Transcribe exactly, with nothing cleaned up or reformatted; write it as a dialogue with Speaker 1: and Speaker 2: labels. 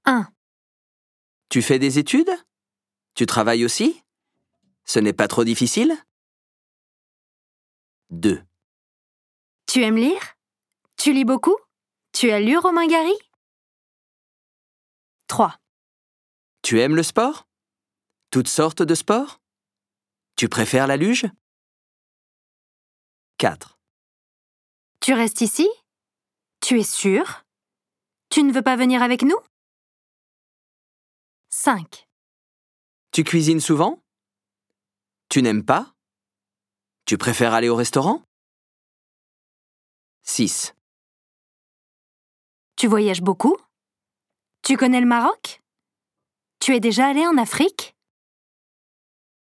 Speaker 1: un.
Speaker 2: Tu fais des études? Tu travailles aussi? Ce n'est pas trop difficile? deux.
Speaker 1: Tu aimes lire? Tu lis beaucoup? Tu as lu Romain Gary? trois.
Speaker 2: Tu aimes le sport? Toutes sortes de sports? Tu préfères la luge? quatre.
Speaker 1: Tu restes ici? Tu es sûr? Tu ne veux pas venir avec nous? cinq.
Speaker 2: Tu cuisines souvent? Tu n'aimes pas? Tu préfères aller au restaurant? six.
Speaker 1: Tu voyages beaucoup? Tu connais le Maroc? Tu es déjà allé en Afrique?